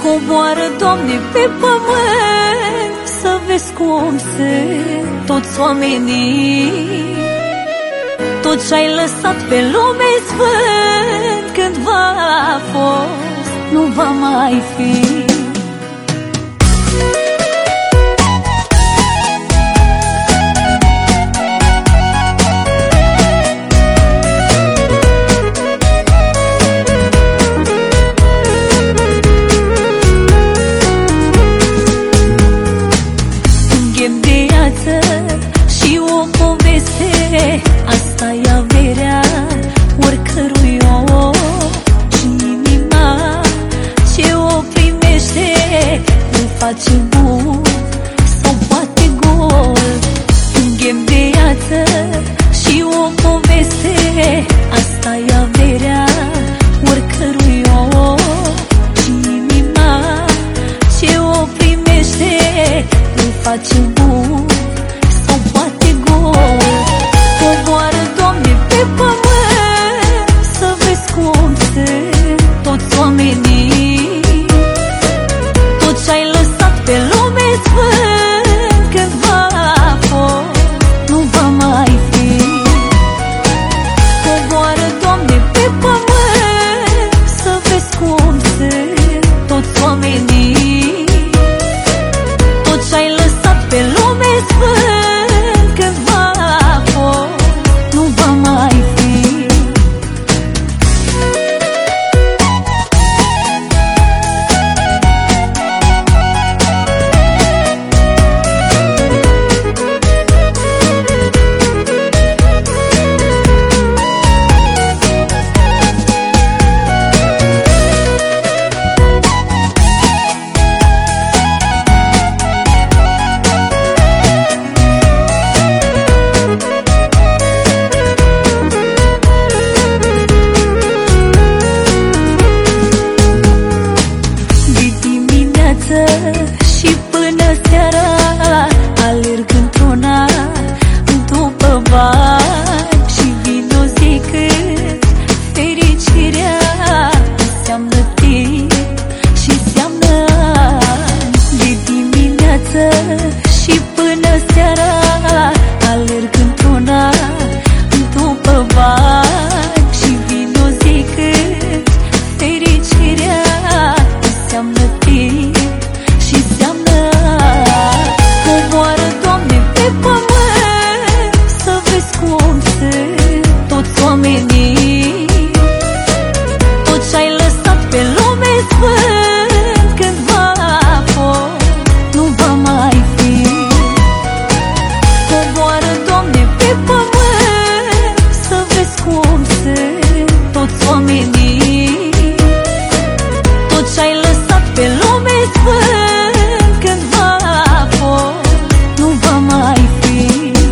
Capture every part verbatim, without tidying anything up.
Coboară, Doamne, pe pământ să vezi cum sunt toți oamenii. Tot ce-ai lăsat pe lume sfânt cândva a fost, nu va mai fi. Și o poveste, asta-i averea oricărui om. Și inima ce o primește îl face bun sau poate gol. Un ghem de viață și o poveste, asta-i averea oricărui om. Și inima ce o primește îl face bun sau poate gol. Coboară, Doamne, pe pământ să vezi cum sunt toți oamenii. Tot ce-ai lăsat pe lume sfânt cândva a fost, nu va mai fi. Coboară, Doamne, pe pământ să vezi cum sunt toți oamenii. Tot ce-ai lăsat pe lume sfânt cândva a fost, nu va mai fi. Și până seara alerg într-una după bani. Și vin o zi când fericirea înseamnă timp și înseamnă ani. De dimineață și până seara alerg într-una după bani. Și vin o zi când fericirea înseamnă timp și înseamnă. Coboară, Doamne, pe pământ să vezi cum sunt toți oamenii. Tot ce-ai lăsat pe lume sfânt cândva a fost, nu va mai fi. Coboară, Doamne, pe pământ să vezi cum sunt toți oamenii. Tot ce-ai lăsat pe lume sfânt cândva a fost, nu va mai fi.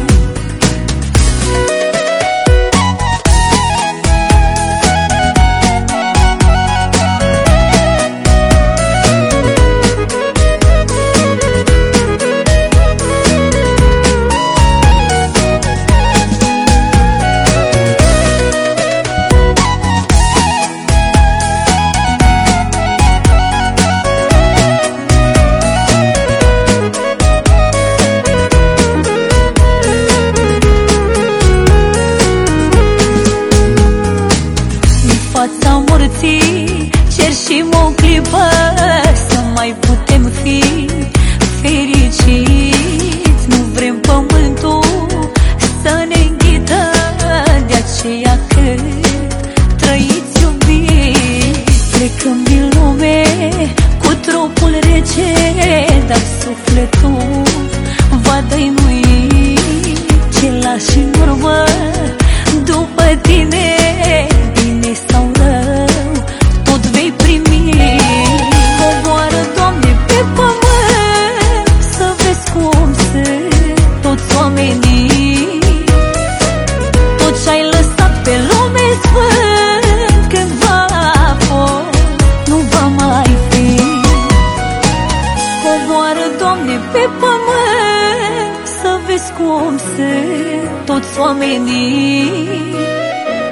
Fața morții cer și mă clipă să mai putem fi fericiți. Nu vrem pământul să ne înghită, de aceea cât trăiți iubiți. Plecăm din lume cu trupul rece, dar sufletul va dăinui. Ce lași în urmă după tine, bine sau rău, tot vei primi. Coboară, Doamne, pe pământ să vezi cum sunt toți oamenii. Tot ce-ai lăsat pe lume sfânt cândva a fost, nu va mai fi. Coboară, Doamne, pe pământ să vezi cum sunt toți oamenii.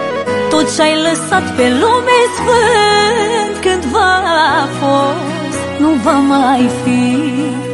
Tot ce-ai lăsat pe lume sfânt cândva a fost, mai fi.